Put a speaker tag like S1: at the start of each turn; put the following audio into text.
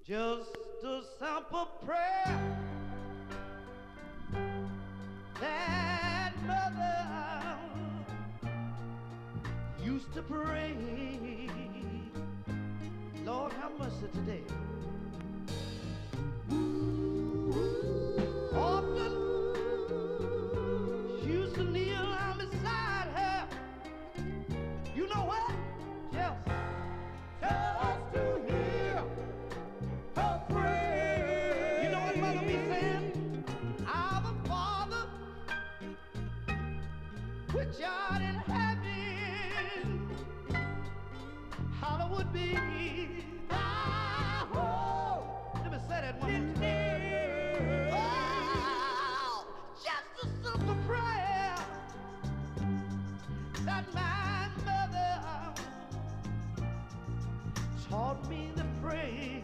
S1: Just a simple prayer that mother used to pray. Lord, have mercy today. Often she used to kneel down beside her. You know what? Just to hear her pray. You know what mother be saying? Our Father, which art in heaven, hallowed be thy holy. Let me say that one more time. Oh, just a simple prayer that my mother taught me to pray.